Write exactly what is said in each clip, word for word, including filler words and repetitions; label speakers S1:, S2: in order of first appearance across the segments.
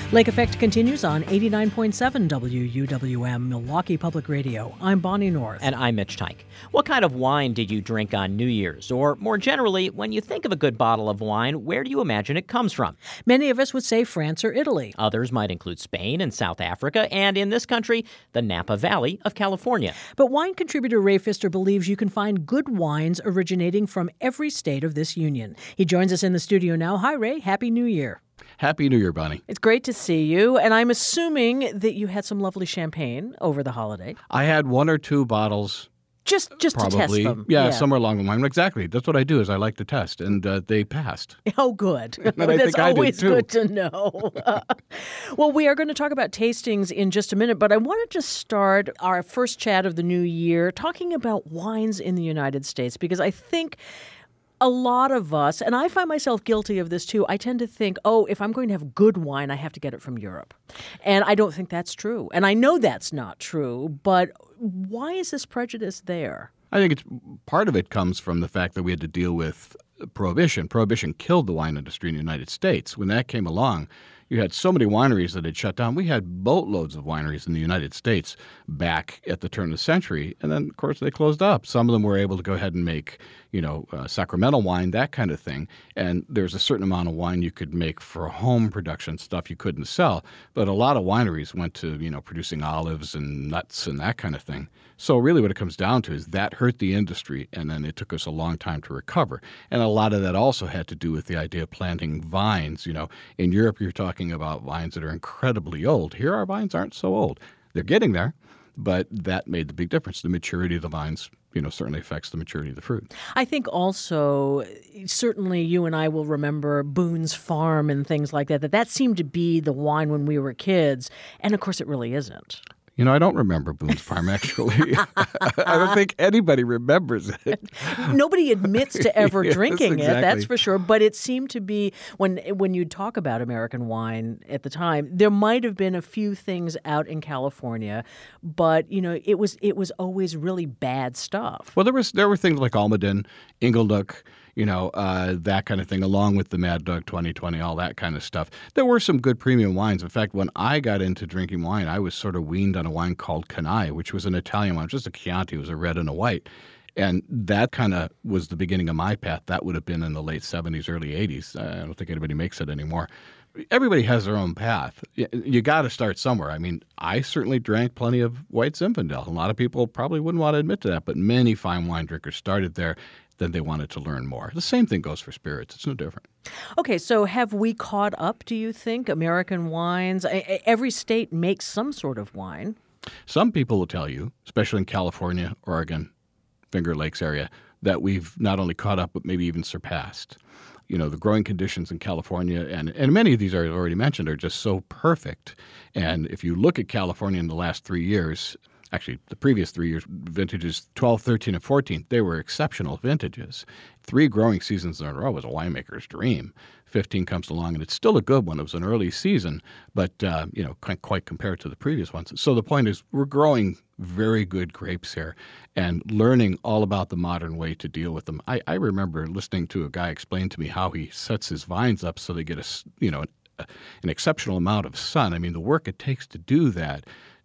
S1: Lake Effect continues on eighty-nine point seven W U W M, Milwaukee Public Radio. I'm Bonnie North.
S2: And I'm Mitch Teich. What kind of wine did you drink on New Year's? Or more generally, when you think of a good bottle of wine, where do you imagine it comes from?
S1: Many of us would say France or Italy.
S2: Others might include Spain and South Africa, and in this country, the Napa Valley of California.
S1: But wine contributor Ray Pfister believes you can find good wines originating from every state of this union. He joins us in the studio now. Hi, Ray. Happy New Year.
S3: Happy New Year, Bonnie.
S1: It's great to see you, and I'm assuming that you had some lovely champagne over the holiday.
S3: I had one or two bottles.
S1: Just just
S3: probably.
S1: to test them.
S3: Yeah,
S1: yeah,
S3: somewhere along the line. Exactly. That's what I do is I like to test, and uh, they passed.
S1: Oh, good.
S3: And I
S1: That's
S3: think I did,
S1: always
S3: too.
S1: good to know. Well, we are going to talk about tastings in just a minute, but I want to just start our first chat of the new year talking about wines in the United States, because I think a lot of us, and I find myself guilty of this too, I tend to think, oh, if I'm going to have good wine, I have to get it from Europe. And I don't think that's true. And I know that's not true, but why is this prejudice there?
S3: I think it's part of it comes from the fact that we had to deal with Prohibition. Prohibition killed the wine industry in the United States. When that came along, you had so many wineries that had shut down. We had boatloads of wineries in the United States back at the turn of the century. And then, of course, they closed up. Some of them were able to go ahead and make, you know, uh, sacramental wine, that kind of thing. And there's a certain amount of wine you could make for home production, stuff you couldn't sell. But a lot of wineries went to, you know, producing olives and nuts and that kind of thing. So really what it comes down to is that hurt the industry, and then it took us a long time to recover. And a lot of that also had to do with the idea of planting vines. You know, in Europe, you're talking about vines that are incredibly old. Here, our vines aren't so old. They're getting there, but that made the big difference. The maturity of the vines, you know, certainly affects the maturity of the fruit.
S1: I think also, certainly you and I will remember Boone's Farm and things like that, that that seemed to be the wine when we were kids. And of course, it really isn't.
S3: You know, I don't remember Boone's Farm, actually. I don't think anybody remembers it.
S1: Nobody admits to ever
S3: Yes,
S1: drinking
S3: exactly.
S1: it, that's for sure. But it seemed to be, when when you talk about American wine at the time, there might have been a few things out in California, but, you know, it was it was always really bad stuff.
S3: Well, there was there were things like Almaden, Inglenook, you know, uh, that kind of thing, along with the Mad Dog twenty twenty, all that kind of stuff. There were some good premium wines. In fact, when I got into drinking wine, I was sort of weaned on a wine called Canai, which was an Italian wine, just a Chianti. It was a red and a white. And that kind of was the beginning of my path. That would have been in the late seventies, early eighties. I don't think anybody makes it anymore. Everybody has their own path. You, you got to start somewhere. I mean, I certainly drank plenty of white Zinfandel. A lot of people probably wouldn't want to admit to that, but many fine wine drinkers started there. Then they wanted to learn more. The same thing goes for spirits. It's no different.
S1: Okay, so have we caught up, do you think, American wines? I- I- Every state makes some sort of wine.
S3: Some people will tell you, especially in California, Oregon, Finger Lakes area, that we've not only caught up but maybe even surpassed. You know, the growing conditions in California, and, and many of these I already mentioned, are just so perfect. And if you look at California in the last three years, actually the previous three years, vintages twelve, thirteen, and fourteen, they were exceptional vintages. Three growing seasons in a row was a winemaker's dream. fifteen comes along, and it's still a good one. It was an early season, but, uh, you know, can't quite compared to the previous ones. So the point is we're growing very good grapes here and learning all about the modern way to deal with them. I, I remember listening to a guy explain to me how he sets his vines up so they get, a, you know, an, an exceptional amount of sun. I mean, the work it takes to do that,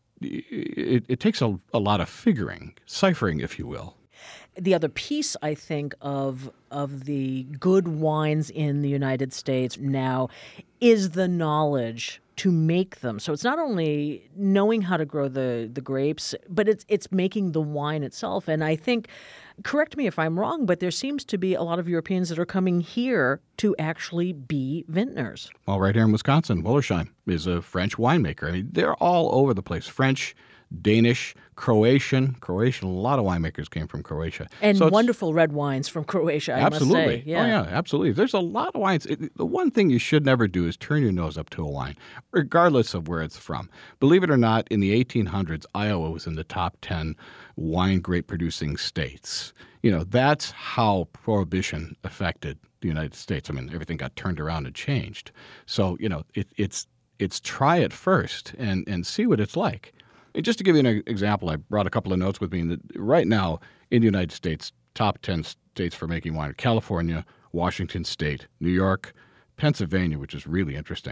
S3: it, it takes a, a lot of figuring, ciphering, if you will.
S1: The other piece, I think, of of the good wines in the United States now is the knowledge to make them. So it's not only knowing how to grow the, the grapes, but it's it's making the wine itself. And I think, correct me if I'm wrong, but there seems to be a lot of Europeans that are coming here to actually be vintners.
S3: Well, right here in Wisconsin, Wollersheim is a French winemaker. I mean, they're all over the place. French, Danish, Croatian. Croatian, a lot of winemakers came from Croatia.
S1: And
S3: So it's-
S1: wonderful red wines from Croatia, I
S3: Absolutely.
S1: must say. Yeah.
S3: Oh, yeah, absolutely. There's a lot of wines. It, the one thing you should never do is turn your nose up to a wine, regardless of where it's from. Believe it or not, in the eighteen hundreds, Iowa was in the top ten wine grape producing states. You know, that's how Prohibition affected the United States. I mean, everything got turned around and changed. So, you know, it, it's it's try it first and, and see what it's like. And just to give you an example, I brought a couple of notes with me. That right now, in the United States, top ten states for making wine: California, Washington State, New York, Pennsylvania, which is really interesting,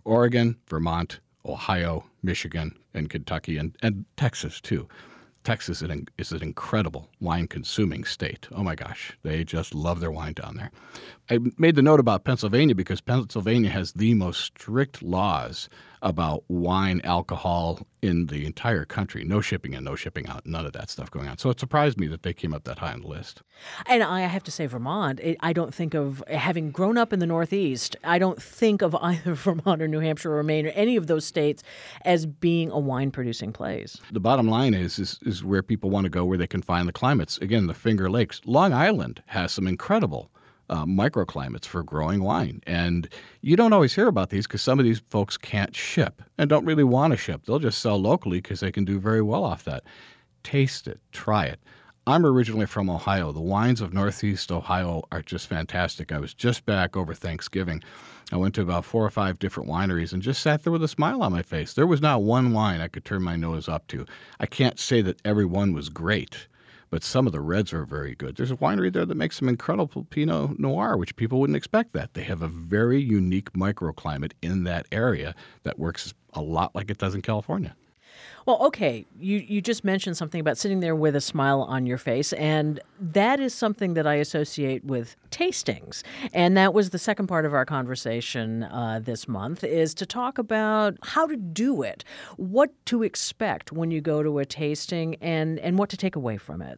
S3: Oregon, Vermont, Ohio, Michigan, and Kentucky, and, and Texas, too. Texas is an incredible wine-consuming state. Oh, my gosh. They just love their wine down there. I made the note about Pennsylvania because Pennsylvania has the most strict laws about wine alcohol in the entire country. No shipping in, no shipping out, none of that stuff going on. So it surprised me that they came up that high on the list.
S1: And I have to say, Vermont, it, I don't think of, having grown up in the Northeast, I don't think of either Vermont or New Hampshire or Maine or any of those states as being a wine-producing place.
S3: The bottom line is, is, is where people want to go, where they can find the climates. Again, the Finger Lakes. Long Island has some incredible Uh, microclimates for growing wine. And you don't always hear about these because some of these folks can't ship and don't really want to ship. They'll just sell locally because they can do very well off that. Taste it. Try it. I'm originally from Ohio. The wines of Northeast Ohio are just fantastic. I was just back over Thanksgiving. I went to about four or five different wineries and just sat there with a smile on my face. There was not one wine I could turn my nose up to. I can't say that every one was great, but some of the reds are very good. There's a winery there that makes some incredible Pinot Noir, which people wouldn't expect that. They have a very unique microclimate in that area that works a lot like it does in California.
S1: Well, okay, you, you just mentioned something about sitting there with a smile on your face, and that is something that I associate with tastings. And that was the second part of our conversation uh, this month, is to talk about how to do it, what to expect when you go to a tasting, and, and what to take away from it.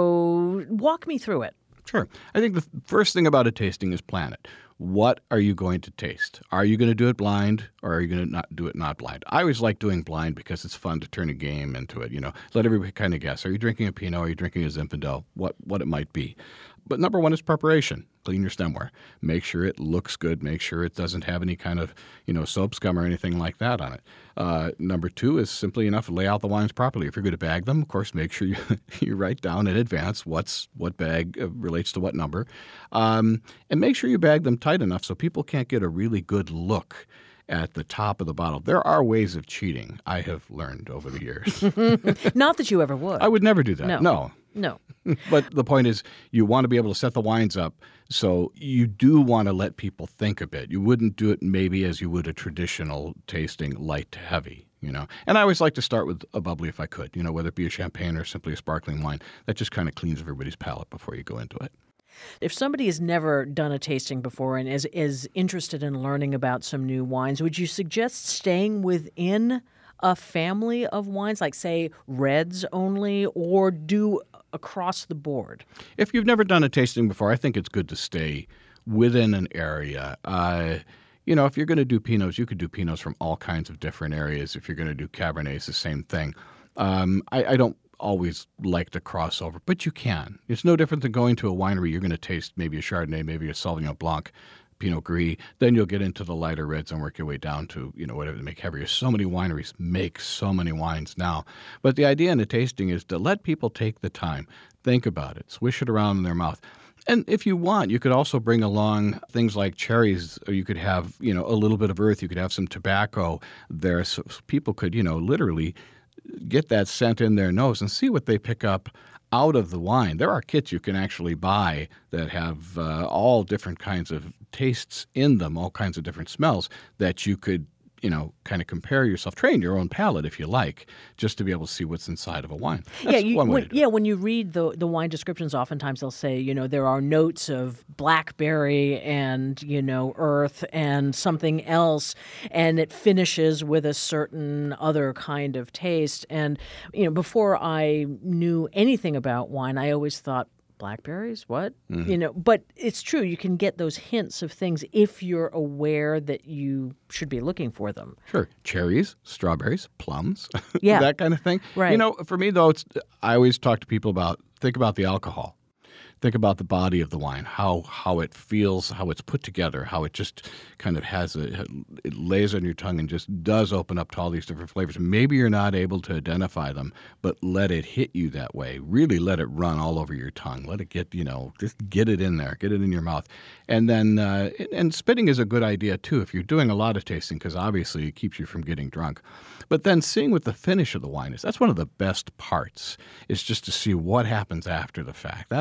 S1: So walk me through it.
S3: Sure. I think the first thing about a tasting is plan it. What are you going to taste? Are you going to do it blind, or are you going to not do it not blind? I always like doing blind because it's fun to turn a game into it. You know, let everybody kind of guess. Are you drinking a Pinot? Are you drinking a Zinfandel? What what it might be. But number one is preparation. Clean your stemware. Make sure it looks good. Make sure it doesn't have any kind of, you know, soap scum or anything like that on it. Uh, number two is simply enough to lay out the wines properly. If you're going to bag them, of course, make sure you, you write down in advance what's what bag uh, relates to what number. Um, and make sure you bag them tight enough so people can't get a really good look at the top of the bottle. There are ways of cheating, I have learned over the years.
S1: Not that you ever would.
S3: I would never do that.
S1: No.
S3: No.
S1: No.
S3: But the point is, you want to be able to set the wines up so you do want to let people think a bit. You wouldn't do it maybe as you would a traditional tasting, light to heavy, you know. And I always like to start with a bubbly if I could, you know, whether it be a champagne or simply a sparkling wine. That just kind of cleans everybody's palate before you go into it.
S1: If somebody has never done a tasting before and is, is interested in learning about some new wines, would you suggest staying within a family of wines, like, say, reds only, or do across the board?
S3: If you've never done a tasting before, I think it's good to stay within an area. Uh, you know, if you're going to do Pinots, you could do Pinots from all kinds of different areas. If you're going to do Cabernets, the same thing. Um, I, I don't always like to cross over, but you can. It's no different than going to a winery. You're going to taste maybe a Chardonnay, maybe a Sauvignon Blanc, Pinot Gris. Then you'll get into the lighter reds and work your way down to, you know, whatever they make heavier. So many wineries make so many wines now. But the idea in a tasting is to let people take the time, think about it, swish it around in their mouth. And if you want, you could also bring along things like cherries, or you could have, you know, a little bit of earth. You could have some tobacco there. So people could, you know, literally get that scent in their nose and see what they pick up out of the wine. There are kits you can actually buy that have uh, all different kinds of tastes in them, all kinds of different smells that you could, you know, kind of compare yourself, train your own palate if you like, just to be able to see what's inside of a wine. That's
S1: yeah, you,
S3: one way
S1: when,
S3: to do
S1: yeah.
S3: it.
S1: When you read the the wine descriptions, oftentimes they'll say, you know, there are notes of blackberry and, you know, earth and something else, and it finishes with a certain other kind of taste. And, you know, before I knew anything about wine, I always thought, blackberries? What? Mm-hmm. You know, but it's true. You can get those hints of things if you're aware that you should be looking for them.
S3: Sure. Cherries, strawberries, plums,
S1: yeah.
S3: that kind of thing.
S1: Right.
S3: You know, for me, though, it's I always talk to people about, think about the alcohol. Think about the body of the wine, how how it feels, how it's put together, how it just kind of has a, it lays on your tongue and just does open up to all these different flavors. Maybe you're not able to identify them, but let it hit you that way. Really let it run all over your tongue. Let it get, you know, just get it in there, get it in your mouth. And then, uh, and spitting is a good idea too if you're doing a lot of tasting, because obviously it keeps you from getting drunk. But then seeing what the finish of the wine is, that's one of the best parts, is just to see what happens after the fact. That's, to me,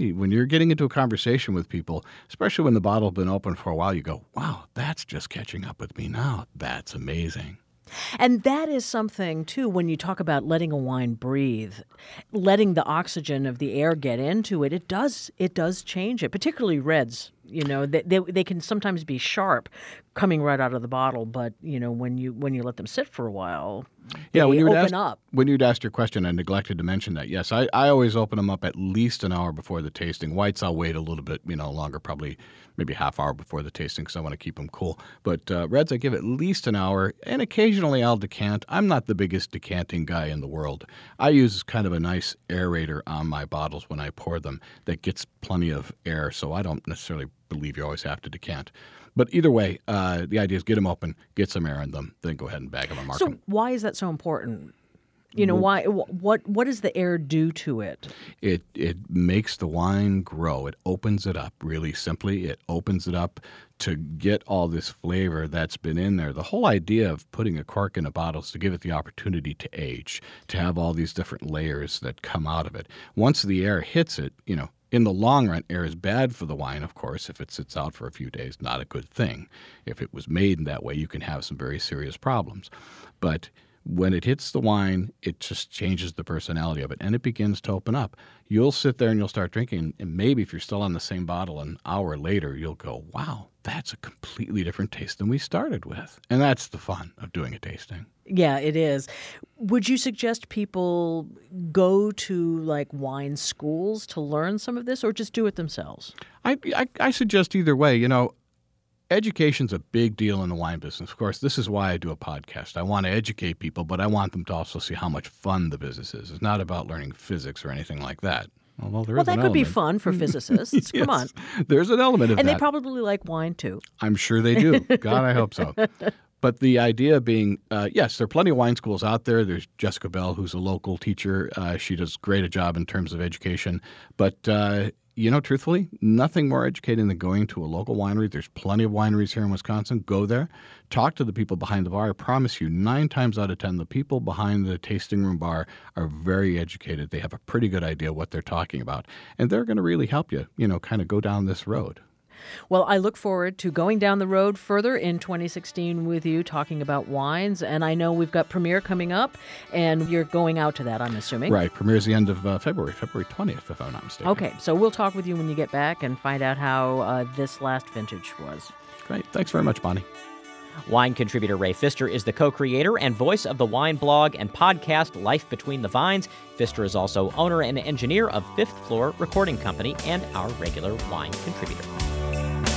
S3: see, when you're getting into a conversation with people, especially when the bottle's been open for a while, you go, wow, that's just catching up with me now. That's amazing.
S1: And that is something, too, when you talk about letting a wine breathe, letting the oxygen of the air get into it, it does it does change it, particularly reds. You know, they, they they can sometimes be sharp coming right out of the bottle, but, you know, when you when you let them sit for a while,
S3: yeah,
S1: they
S3: when you
S1: open
S3: asked,
S1: up.
S3: When you'd asked your question, I neglected to mention that. Yes, I, I always open them up at least an hour before the tasting. Whites, I'll wait a little bit, you know, longer, probably maybe a half hour before the tasting because I want to keep them cool. But uh, reds, I give at least an hour, and occasionally I'll decant. I'm not the biggest decanting guy in the world. I use kind of a nice aerator on my bottles when I pour them that gets plenty of air, so I don't necessarily believe you always have to decant. But either way, uh, the idea is get them open, get some air in them, then go ahead and bag them and mark
S1: So
S3: them.
S1: why is that so important? You know, why? What what does the air do to it?
S3: It it makes the wine grow. It opens it up really simply. It opens it up to get all this flavor that's been in there. The whole idea of putting a cork in a bottle is to give it the opportunity to age, to have all these different layers that come out of it. Once the air hits it, you know, in the long run, air is bad for the wine, of course. If it sits out for a few days, not a good thing. If it was made in that way, you can have some very serious problems. But when it hits the wine, it just changes the personality of it, and it begins to open up. You'll sit there and you'll start drinking, and maybe if you're still on the same bottle an hour later, you'll go, wow, that's a completely different taste than we started with. And that's the fun of doing a tasting.
S1: Yeah, it is. Would you suggest people go to like wine schools to learn some of this or just do it themselves?
S3: I, I, I suggest either way. You know, education's a big deal in the wine business. Of course, this is why I do a podcast. I want to educate people, but I want them to also see how much fun the business is. It's not about learning physics or anything like that. Although there
S1: Well,
S3: is
S1: that
S3: an
S1: could be
S3: element.
S1: fun for physicists. Come on.
S3: Yes, there's an element of
S1: And
S3: that.
S1: they probably like wine, too.
S3: I'm sure they do. God, I hope so. But the idea being, uh, yes, there are plenty of wine schools out there. There's Jessica Bell, who's a local teacher. Uh, she does great a job in terms of education. But, uh, you know, truthfully, nothing more educating than going to a local winery. There's plenty of wineries here in Wisconsin. Go there. Talk to the people behind the bar. I promise you, nine times out of ten, the people behind the tasting room bar are very educated. They have a pretty good idea what they're talking about. And they're going to really help you, you know, kind of go down this road.
S1: Well, I look forward to going down the road further in twenty sixteen with you talking about wines. And I know we've got Premiere coming up, and you're going out to that, I'm assuming.
S3: Right. Premiere's the end of uh, February, February twentieth, if I'm not mistaken.
S1: Okay, so we'll talk with you when you get back and find out how uh, this last vintage was.
S3: Great. Thanks very much, Bonnie.
S2: Wine contributor Ray Pfister is the co-creator and voice of the wine blog and podcast Life Between the Vines. Pfister is also owner and engineer of Fifth Floor Recording Company and our regular wine contributor.